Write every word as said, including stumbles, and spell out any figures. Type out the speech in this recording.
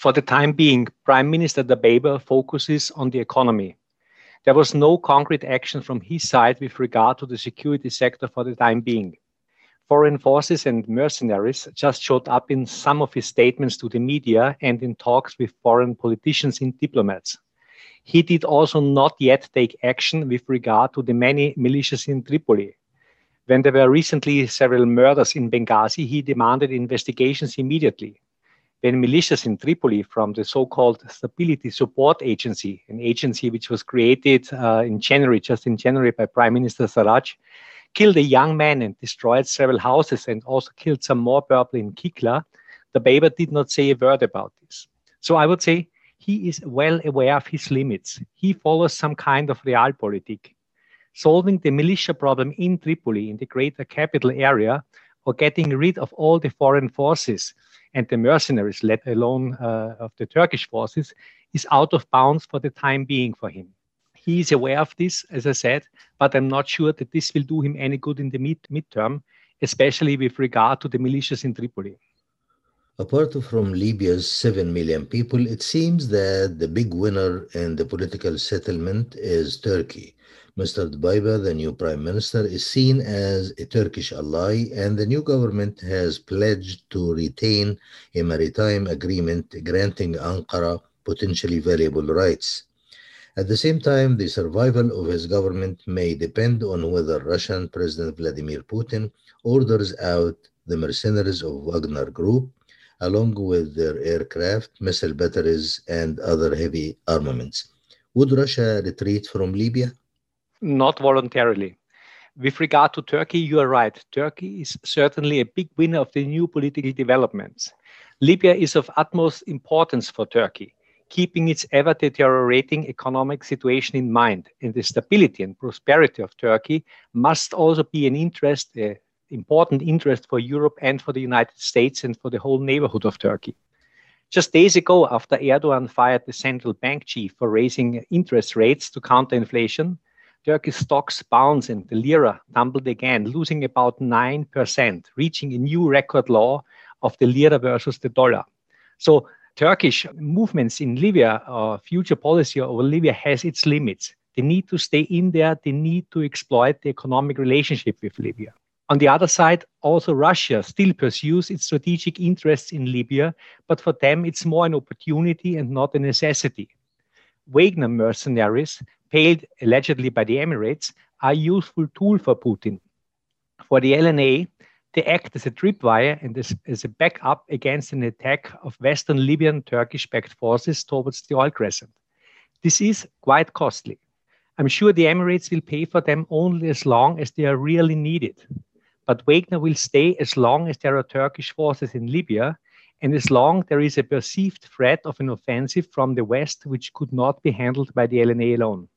For the time being, Prime Minister Dabeiba focuses on the economy. There was no concrete action from his side with regard to the security sector for the time being. Foreign forces and mercenaries just showed up in some of his statements to the media and in talks with foreign politicians and diplomats. He did also not yet take action with regard to the many militias in Tripoli. When there were recently several murders in Benghazi, he demanded investigations immediately. When militias in Tripoli from the so-called Stability Support Agency, an agency which was created uh, in January, just in January by Prime Minister Sarraj, killed a young man and destroyed several houses and also killed some more people in Kikla, Dabeiba did not say a word about this. So I would say he is well aware of his limits. He follows some kind of realpolitik. Solving the militia problem in Tripoli, in the greater capital area, or getting rid of all the foreign forces and the mercenaries, let alone uh, of the Turkish forces, is out of bounds for the time being for him. He is aware of this, as I said, but I'm not sure that this will do him any good in the mid midterm, especially with regard to the militias in Tripoli. Apart from Libya's seven million people, it seems that the big winner in the political settlement is Turkey. Mister Dabeiba, the new prime minister, is seen as a Turkish ally, and the new government has pledged to retain a maritime agreement granting Ankara potentially valuable rights. At the same time, the survival of his government may depend on whether Russian President Vladimir Putin orders out the mercenaries of Wagner Group, along with their aircraft, missile batteries, and other heavy armaments. Would Russia retreat from Libya? Not voluntarily. With regard to Turkey, you are right. Turkey is certainly a big winner of the new political developments. Libya is of utmost importance for Turkey, keeping its ever deteriorating economic situation in mind, and the stability and prosperity of Turkey must also be an interest, an important interest for Europe and for the United States and for the whole neighborhood of Turkey. Just days ago, after Erdogan fired the central bank chief for raising interest rates to counter inflation, Turkey's stocks bounced and the lira tumbled again, losing about nine percent, reaching a new record low of the lira versus the dollar. So Turkish movements in Libya or future policy over Libya has its limits. They need to stay in there. They need to exploit the economic relationship with Libya. On the other side, also Russia still pursues its strategic interests in Libya, but for them it's more an opportunity and not a necessity. Wagner mercenaries, paid allegedly by the Emirates, are a useful tool for Putin. For the L N A, they act as a tripwire and as, as a backup against an attack of Western Libyan Turkish-backed forces towards the oil crescent. This is quite costly. I'm sure the Emirates will pay for them only as long as they are really needed. But Wagner will stay as long as there are Turkish forces in Libya, and as long there is a perceived threat of an offensive from the West which could not be handled by the L N A alone.